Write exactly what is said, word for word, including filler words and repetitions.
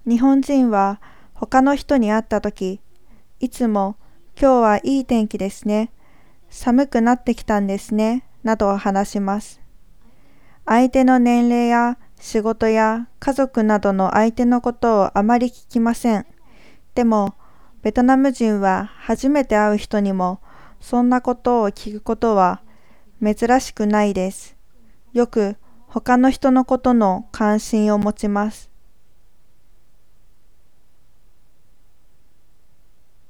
日本人は他の人に会ったとき、いつも今日はいい天気ですね、寒くなってきたんですね、などを話します。相手の年齢や仕事や家族などの相手のことをあまり聞きません。でも、ベトナム人は初めて会う人にもそんなことを聞くことは珍しくないです。よく他の人のことの関心を持ちます。